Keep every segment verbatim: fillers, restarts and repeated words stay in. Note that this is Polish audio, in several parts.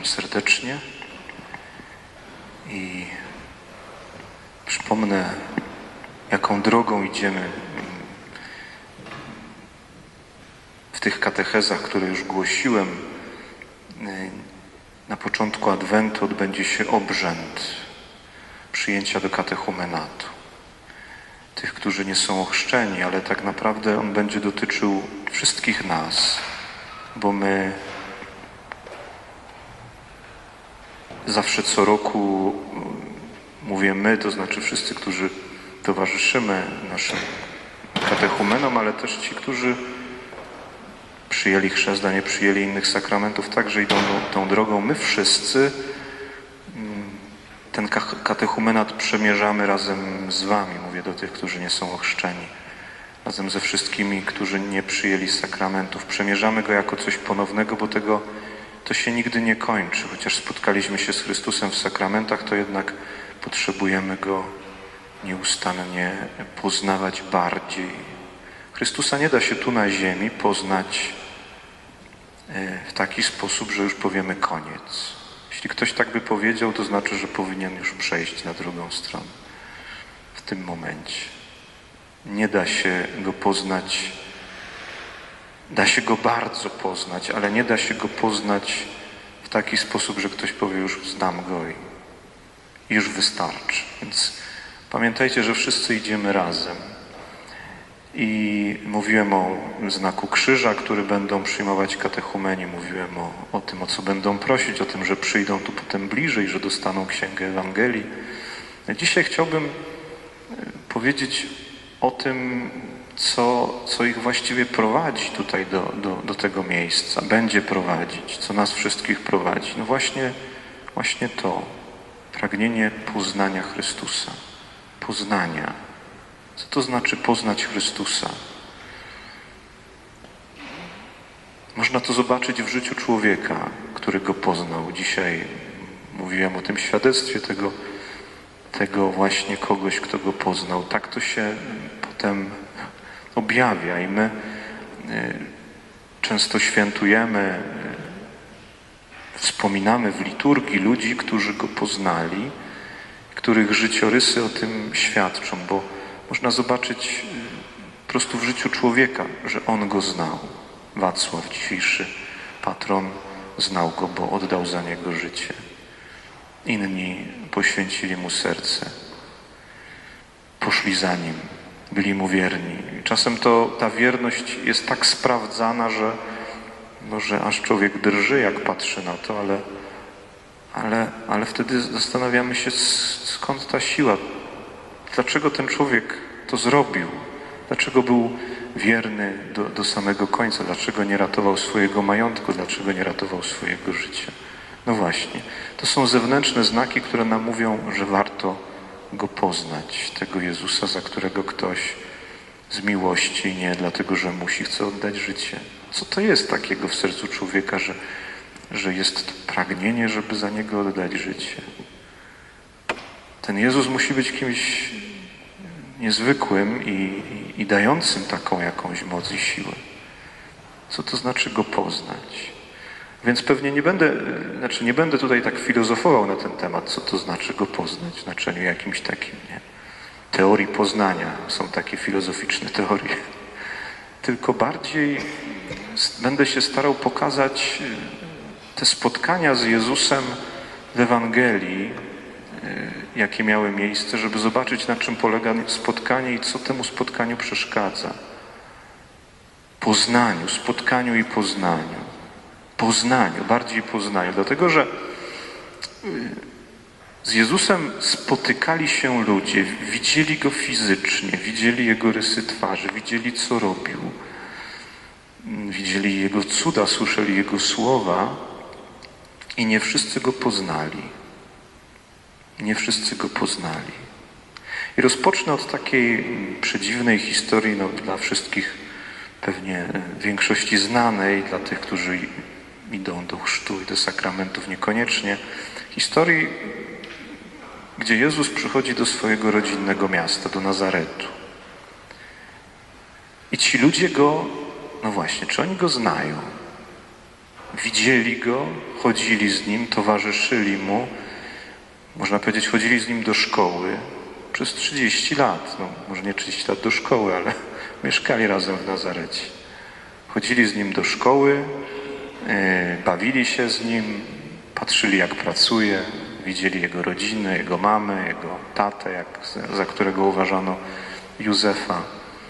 serdecznie i przypomnę, jaką drogą idziemy w tych katechezach, które już głosiłem. Na początku Adwentu odbędzie się obrzęd przyjęcia do katechumenatu. Tych, którzy nie są ochrzczeni, ale tak naprawdę on będzie dotyczył wszystkich nas, bo my zawsze co roku, mówię my, to znaczy wszyscy, którzy towarzyszymy naszym katechumenom, ale też ci, którzy przyjęli chrzest, a nie przyjęli innych sakramentów, także idą tą drogą. My wszyscy ten katechumenat przemierzamy razem z wami, mówię do tych, którzy nie są ochrzczeni, razem ze wszystkimi, którzy nie przyjęli sakramentów. Przemierzamy go jako coś ponownego, bo tego to się nigdy nie kończy. Chociaż spotkaliśmy się z Chrystusem w sakramentach, to jednak potrzebujemy go nieustannie poznawać bardziej. Chrystusa nie da się tu na ziemi poznać w taki sposób, że już powiemy koniec. Jeśli ktoś tak by powiedział, to znaczy, że powinien już przejść na drugą stronę. W tym momencie. Nie da się go poznać, da się go bardzo poznać, ale nie da się go poznać w taki sposób, że ktoś powie, już znam go i już wystarczy. Więc pamiętajcie, że wszyscy idziemy razem. I mówiłem o znaku krzyża, który będą przyjmować katechumeni. Mówiłem o, o tym, o co będą prosić, o tym, że przyjdą tu potem bliżej, że dostaną Księgę Ewangelii. Dzisiaj chciałbym powiedzieć o tym, co, co ich właściwie prowadzi tutaj do, do, do tego miejsca, będzie prowadzić, co nas wszystkich prowadzi. No właśnie, właśnie to, pragnienie poznania Chrystusa, poznania. Co to znaczy poznać Chrystusa? Można to zobaczyć w życiu człowieka, który go poznał. Dzisiaj mówiłem o tym świadectwie tego, tego właśnie kogoś, kto go poznał. Tak to się potem objawia i my często świętujemy, wspominamy w liturgii ludzi, którzy go poznali, których życiorysy o tym świadczą, bo można zobaczyć po prostu w życiu człowieka, że on go znał. Wacław, dzisiejszy patron, znał go, bo oddał za niego życie. Inni poświęcili mu serce. Poszli za nim, byli mu wierni. Czasem to ta wierność jest tak sprawdzana, że, no, że aż człowiek drży, jak patrzy na to, ale, ale, ale wtedy zastanawiamy się, skąd ta siła. Dlaczego ten człowiek to zrobił? Dlaczego był wierny do, do samego końca? Dlaczego nie ratował swojego majątku? Dlaczego nie ratował swojego życia? No właśnie, to są zewnętrzne znaki, które nam mówią, że warto go poznać, tego Jezusa, za którego ktoś z miłości, nie dlatego, że musi, chce oddać życie. Co to jest takiego w sercu człowieka, że, że jest to pragnienie, żeby za niego oddać życie? Ten Jezus musi być kimś niezwykłym i, i, i dającym taką jakąś moc i siłę. Co to znaczy go poznać? Więc pewnie nie będę, znaczy nie będę tutaj tak filozofował na ten temat, co to znaczy go poznać w znaczeniu jakimś takim, nie? Teorii poznania. Są takie filozoficzne teorie. Tylko bardziej będę się starał pokazać te spotkania z Jezusem w Ewangelii, jakie miały miejsce, żeby zobaczyć, na czym polega spotkanie i co temu spotkaniu przeszkadza. Poznaniu, spotkaniu i poznaniu. Poznaniu, bardziej poznaniu. Dlatego, że z Jezusem spotykali się ludzie, widzieli Go fizycznie, widzieli Jego rysy twarzy, widzieli, co robił. Widzieli Jego cuda, słyszeli Jego słowa i nie wszyscy Go poznali. Nie wszyscy Go poznali. I rozpocznę od takiej przedziwnej historii, no, dla wszystkich pewnie w większości znanej, dla tych, którzy idą do chrztu i do sakramentów niekoniecznie. Historii, gdzie Jezus przychodzi do swojego rodzinnego miasta, do Nazaretu. I ci ludzie Go, no właśnie, czy oni Go znają? widzieli Go, chodzili z Nim, towarzyszyli Mu. Można powiedzieć, chodzili z Nim do szkoły przez trzydzieści lat. No, może nie trzydzieści lat do szkoły, ale mieszkali razem w Nazarecie. Chodzili z Nim do szkoły, yy, bawili się z Nim, patrzyli jak pracuje, widzieli Jego rodzinę, Jego mamę, Jego tatę, jak, za którego uważano Józefa.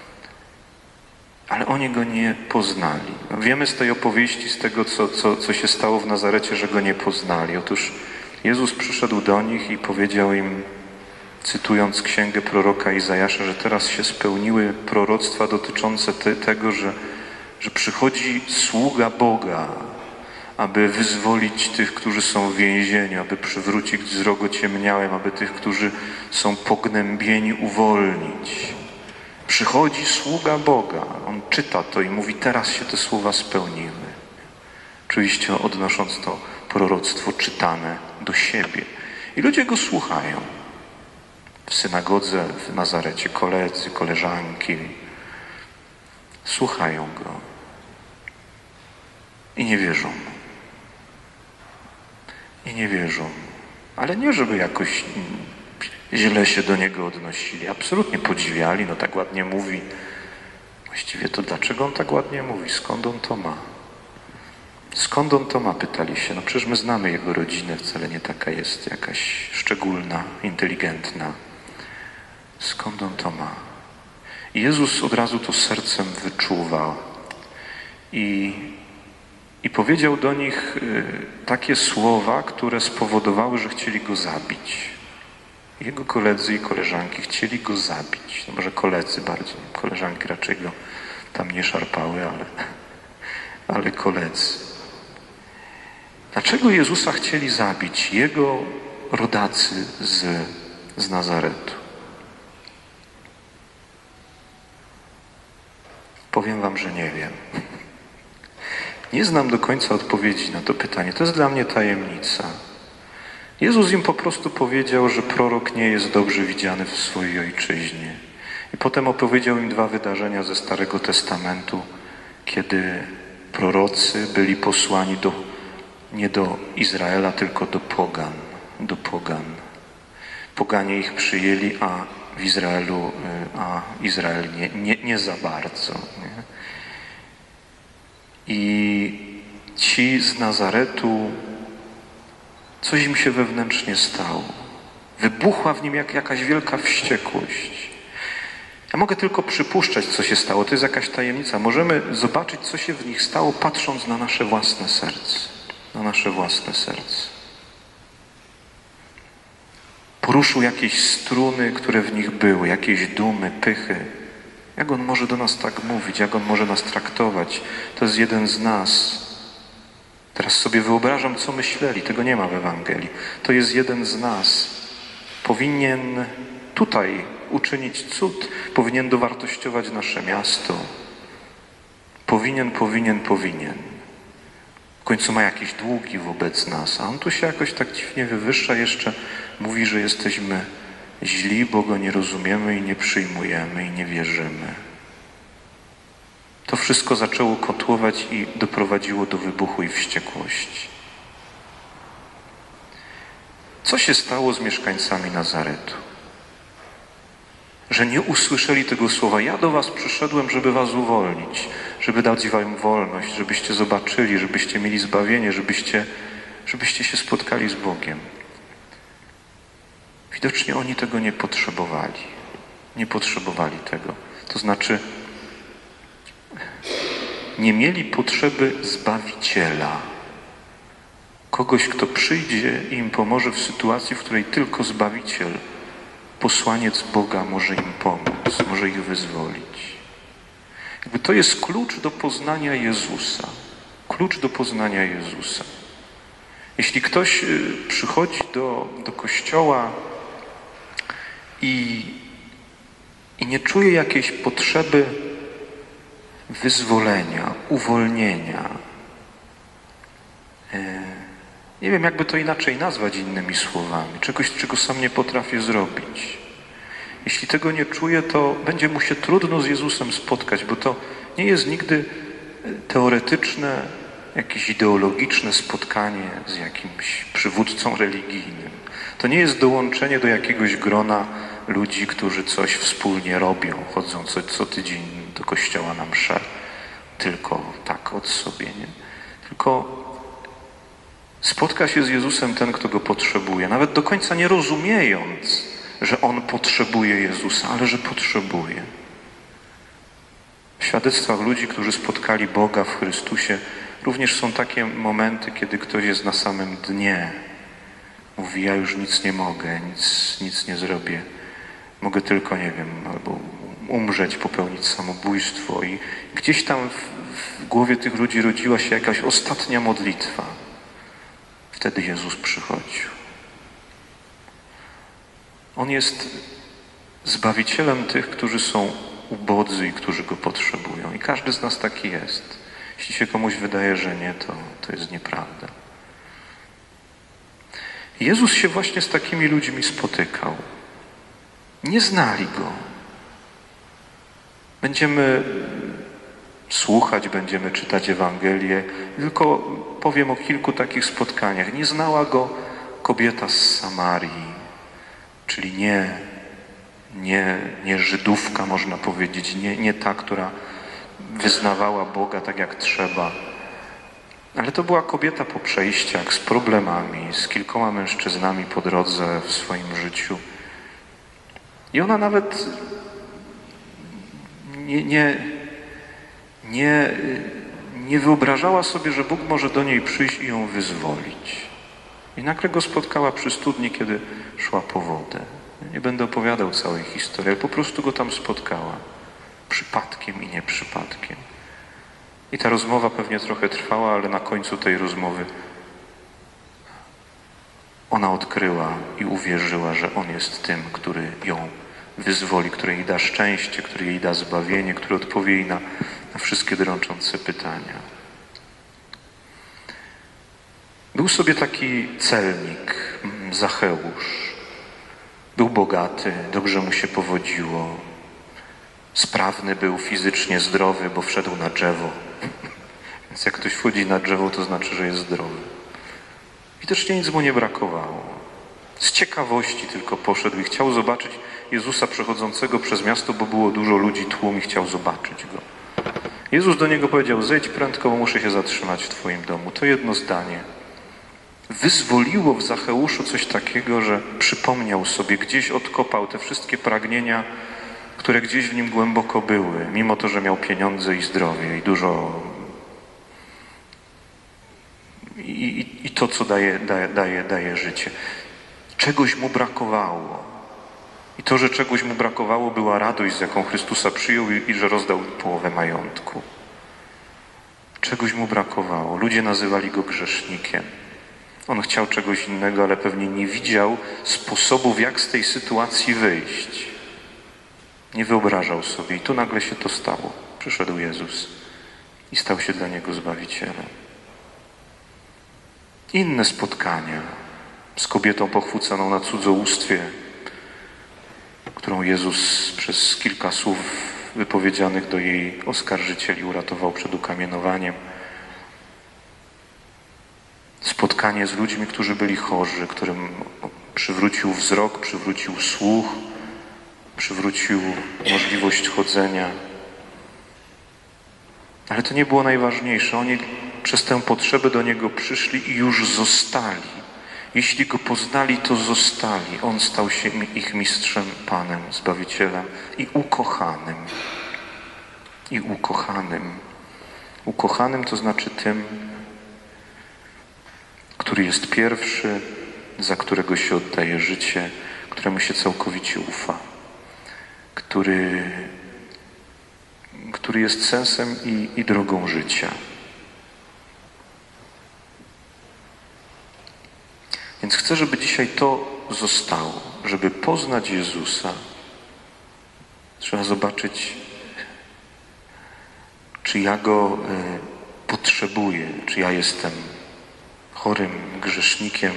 Ale oni Go nie poznali. No, wiemy z tej opowieści, z tego, co, co, co się stało w Nazarecie, że Go nie poznali. Otóż Jezus przyszedł do nich i powiedział im, cytując księgę proroka Izajasza, że teraz się spełniły proroctwa dotyczące te, tego, że, że przychodzi sługa Boga, aby wyzwolić tych, którzy są w więzieniu, aby przywrócić wzrok ociemniałym, aby tych, którzy są pognębieni, uwolnić. Przychodzi sługa Boga. On czyta to i mówi, teraz się te słowa spełniły. Oczywiście odnosząc to proroctwo czytane do siebie. I ludzie Go słuchają. W synagodze, w Nazarecie, koledzy, koleżanki słuchają Go. I nie wierzą. I nie wierzą. Ale nie, żeby jakoś źle się do Niego odnosili. Absolutnie podziwiali, no tak ładnie mówi. Właściwie to dlaczego On tak ładnie mówi? Skąd On to ma? Skąd On to ma? Pytali się. No przecież my znamy Jego rodzinę, wcale nie taka jest jakaś szczególna, inteligentna. Skąd On to ma? I Jezus od razu to sercem wyczuwał. I I powiedział do nich takie słowa, które spowodowały, że chcieli Go zabić. Jego koledzy i koleżanki chcieli Go zabić. No może koledzy bardziej, koleżanki raczej Go tam nie szarpały, ale, ale koledzy. Dlaczego Jezusa chcieli zabić? Jego rodacy z, z Nazaretu. Powiem wam, że nie wiem. Nie znam do końca odpowiedzi na to pytanie. To jest dla mnie tajemnica. Jezus im po prostu powiedział, że prorok nie jest dobrze widziany w swojej ojczyźnie. I potem opowiedział im dwa wydarzenia ze Starego Testamentu, kiedy prorocy byli posłani do, nie do Izraela, tylko do pogan. Do pogan. Poganie ich przyjęli, a w Izraelu, a Izrael nie, nie, nie za bardzo. Nie? I ci z Nazaretu, coś im się wewnętrznie stało. Wybuchła w nim jak jakaś wielka wściekłość. Ja mogę tylko przypuszczać, co się stało. To jest jakaś tajemnica. Możemy zobaczyć, co się w nich stało, patrząc na nasze własne serce. Na nasze własne serce. Poruszył jakieś struny, które w nich były, jakieś dumy, pychy. Jak On może do nas tak mówić? Jak On może nas traktować? To jest jeden z nas. Teraz sobie wyobrażam, co myśleli. Tego nie ma w Ewangelii. To jest jeden z nas. Powinien tutaj uczynić cud. Powinien dowartościować nasze miasto. Powinien, powinien, powinien. W końcu ma jakieś długi wobec nas. A On tu się jakoś tak dziwnie wywyższa. Jeszcze mówi, że jesteśmy źli, bo Go nie rozumiemy i nie przyjmujemy i nie wierzymy. To wszystko zaczęło kotłować i doprowadziło do wybuchu i wściekłości. Co się stało z mieszkańcami Nazaretu? Że nie usłyszeli tego słowa. Ja do was przyszedłem, żeby was uwolnić, żeby dać wam wolność, żebyście zobaczyli, żebyście mieli zbawienie, żebyście, żebyście się spotkali z Bogiem. Widocznie oni tego nie potrzebowali. Nie potrzebowali tego. To znaczy, nie mieli potrzeby Zbawiciela. Kogoś, kto przyjdzie i im pomoże w sytuacji, w której tylko Zbawiciel, posłaniec Boga może im pomóc, może ich wyzwolić. Jakby to jest klucz do poznania Jezusa. Klucz do poznania Jezusa. Jeśli ktoś przychodzi do, do kościoła i, i nie czuje jakiejś potrzeby wyzwolenia, uwolnienia, nie wiem, jakby to inaczej nazwać innymi słowami, czegoś, czego sam nie potrafię zrobić. Jeśli tego nie czuje, to będzie mu się trudno z Jezusem spotkać, bo to nie jest nigdy teoretyczne, jakieś ideologiczne spotkanie z jakimś przywódcą religijnym. To nie jest dołączenie do jakiegoś grona ludzi, którzy coś wspólnie robią, chodzą co, co tydzień do kościoła na mszę. Tylko tak od sobie, nie? Tylko spotka się z Jezusem ten, kto go potrzebuje, nawet do końca nie rozumiejąc, że on potrzebuje Jezusa, ale że potrzebuje. W świadectwach ludzi, którzy spotkali Boga w Chrystusie, również są takie momenty, kiedy ktoś jest na samym dnie. Mówi, ja już nic nie mogę, nic, nic nie zrobię. Mogę tylko, nie wiem, albo umrzeć, popełnić samobójstwo. I gdzieś tam w, w głowie tych ludzi rodziła się jakaś ostatnia modlitwa. Wtedy Jezus przychodził. On jest Zbawicielem tych, którzy są ubodzy i którzy Go potrzebują. I każdy z nas taki jest. Jeśli się komuś wydaje, że nie, to, to jest nieprawda. Jezus się właśnie z takimi ludźmi spotykał. Nie znali Go. Będziemy słuchać, będziemy czytać Ewangelię. Tylko powiem o kilku takich spotkaniach. Nie znała Go kobieta z Samarii, czyli nie, nie, nie Żydówka, można powiedzieć, nie, nie ta, która wyznawała Boga tak jak trzeba. Ale to była kobieta po przejściach, z problemami, z kilkoma mężczyznami po drodze w swoim życiu. I ona nawet nie, nie, nie, nie wyobrażała sobie, że Bóg może do niej przyjść i ją wyzwolić. I nagle go spotkała przy studni, kiedy szła po wodę. Nie będę opowiadał całej historii, ale po prostu go tam spotkała. Przypadkiem i nie przypadkiem. I ta rozmowa pewnie trochę trwała, ale na końcu tej rozmowy ona odkryła i uwierzyła, że On jest tym, który ją wyzwoli, który jej da szczęście, który jej da zbawienie, który odpowie jej na, na wszystkie drączące pytania. Był sobie taki celnik, Zacheusz. Był bogaty, dobrze mu się powodziło. Sprawny był, fizycznie zdrowy, bo wszedł na drzewo. Więc jak ktoś wchodzi na drzewo, to znaczy, że jest zdrowy. Widocznie nic mu nie brakowało. Z ciekawości tylko poszedł i chciał zobaczyć Jezusa przechodzącego przez miasto, bo było dużo ludzi, tłum i chciał zobaczyć Go. Jezus do niego powiedział, zejdź prędko, bo muszę się zatrzymać w Twoim domu. To jedno zdanie wyzwoliło w Zacheuszu coś takiego, że przypomniał sobie, gdzieś odkopał te wszystkie pragnienia, które gdzieś w nim głęboko były, mimo to, że miał pieniądze i zdrowie i dużo i, i, i to, co daje, daje, daje, daje życie. Czegoś mu brakowało. I to, że czegoś mu brakowało, była radość, z jaką Chrystusa przyjął i, i że rozdał połowę majątku. Czegoś mu brakowało. Ludzie nazywali go grzesznikiem. On chciał czegoś innego, ale pewnie nie widział sposobów, jak z tej sytuacji wyjść. Nie wyobrażał sobie. I tu nagle się to stało. Przyszedł Jezus i stał się dla niego Zbawicielem. Inne spotkania z kobietą pochwyconą na cudzołóstwie, którą Jezus przez kilka słów wypowiedzianych do jej oskarżycieli uratował przed ukamienowaniem. Spotkanie z ludźmi, którzy byli chorzy, którym przywrócił wzrok, przywrócił słuch, przywrócił możliwość chodzenia. Ale to nie było najważniejsze. Oni przez tę potrzebę do Niego przyszli i już zostali. Jeśli Go poznali, to zostali. On stał się ich mistrzem, Panem, Zbawicielem i ukochanym. I ukochanym. Ukochanym to znaczy tym, który jest pierwszy, za którego się oddaje życie, któremu się całkowicie ufa, który, który jest sensem i, i drogą życia. Więc chcę, żeby dzisiaj to zostało, żeby poznać Jezusa. Trzeba zobaczyć, czy ja Go y, potrzebuję, czy ja jestem chorym grzesznikiem,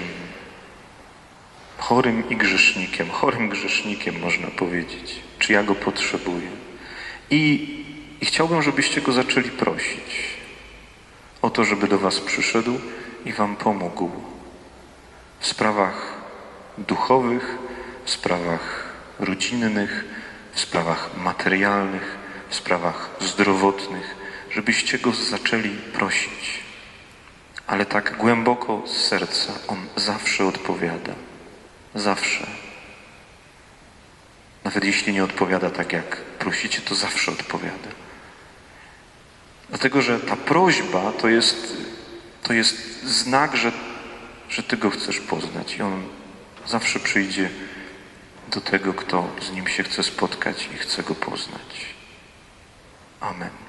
chorym i grzesznikiem, chorym grzesznikiem można powiedzieć, czy ja Go potrzebuję. I, i chciałbym, żebyście Go zaczęli prosić. o to, żeby do was przyszedł i wam pomógł w sprawach duchowych, w sprawach rodzinnych, w sprawach materialnych, w sprawach zdrowotnych, żebyście Go zaczęli prosić. Ale tak głęboko z serca On zawsze odpowiada. Zawsze. Nawet jeśli nie odpowiada tak, jak prosicie, to zawsze odpowiada. Dlatego, że ta prośba to jest, to jest znak, że, że Ty Go chcesz poznać. I On zawsze przyjdzie do tego, kto z Nim się chce spotkać i chce Go poznać. Amen.